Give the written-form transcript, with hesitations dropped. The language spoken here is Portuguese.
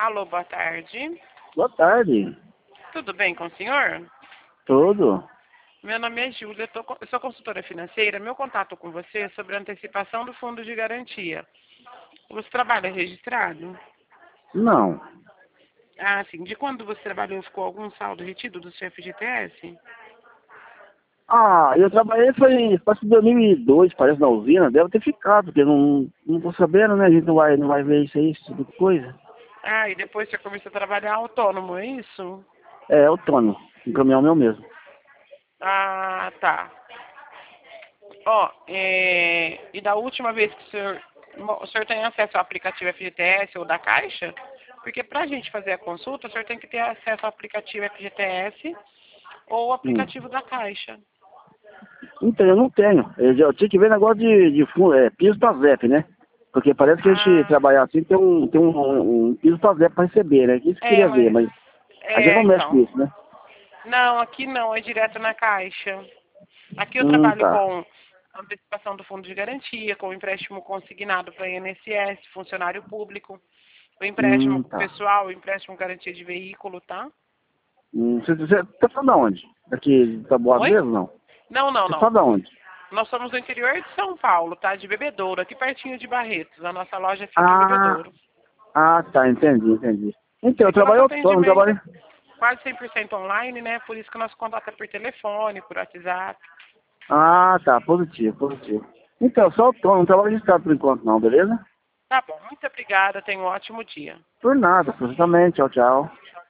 Alô, boa tarde. Boa tarde. Tudo bem com o senhor? Tudo? Meu nome é Júlia, eu sou consultora financeira. Meu contato com você é sobre a antecipação do fundo de garantia. Você trabalha registrado? Não. Ah, sim. De quando você trabalhou, ficou algum saldo retido do seu FGTS? Eu trabalhei parece que 2002, parece, na usina. Deve ter ficado, porque não tô sabendo, né? A gente não vai ver isso aí, esse tipo de coisa. Ah, e depois você começou a trabalhar autônomo, é isso? É autônomo. Um caminhão meu mesmo. Ah, tá. Ó, e da última vez que o senhor tem acesso ao aplicativo FGTS ou da Caixa? Porque para a gente fazer a consulta, o senhor tem que ter acesso ao aplicativo FGTS ou o Hum. aplicativo da Caixa. Então, eu não tenho. Eu tinha que ver negócio de fundo, piso da ZEP, né? Porque parece que a gente Ah, trabalhar assim tem um piso da ZEP para receber, né? Isso que eu queria ver, mas... mas a gente não mexe com Então. isso, né? Não, aqui não, é direto na Caixa. Aqui eu trabalho Tá. com antecipação do fundo de garantia, com empréstimo consignado para INSS, funcionário público, o empréstimo Tá. pessoal, o empréstimo garantia de veículo, tá? Você tá falando da onde? Daqui de Taboado Oi? mesmo, não? Não, não, Você fala não. da onde? Nós somos no interior de São Paulo, tá? De Bebedouro, aqui pertinho de Barretos. A nossa loja fica em Ah, Bebedouro. tá, entendi. Então, É eu que o nosso trabalho autônomo, atendimento é trabalho... quase 100% online, né? Por isso que o nosso contato é por telefone, por WhatsApp. Tá, positivo. Então, só autônomo, não trabalho registrado por enquanto não, beleza? Tá bom, muito obrigada, tenha um ótimo dia. Por nada, absolutamente, tchau.